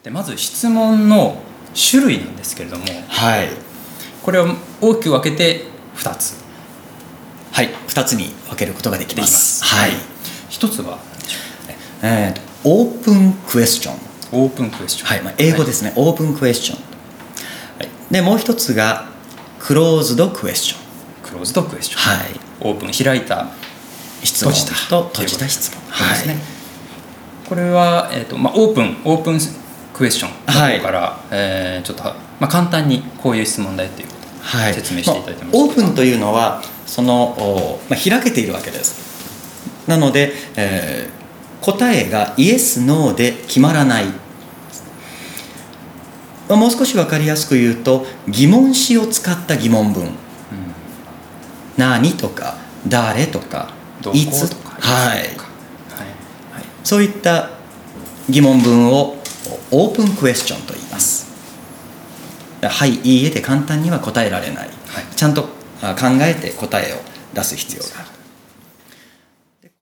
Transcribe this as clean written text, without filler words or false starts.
でまず質問の種類なんですけれども、 はい、 これを大きく分けて2つ、 はい、2つに分けることができます。 はい、1つは何でしょう。 オープンクエスチョン。 オープンクエスチョン、 はい、英語ですね、オープンクエスチョン、はい、でもう一つがクローズドクエスチョン。 クローズドクエスチョン、 はい、 オープン開いた質問と閉じた質問、 ですね。これは、オープンクエスチョンの方から、ちょっと、簡単にこういう質問だよっていうことを説明していただいてもいいですか。 オープンというのは開けているわけです。なので、答えがイエスノーで決まらない。もう少し分かりやすく言うと、疑問詞を使った疑問文、何とか誰とかいつとか、そういった疑問文をオープンクエスチョンと言います。はい、いいえで簡単には答えられない、ちゃんと考えて答えを出す必要がある。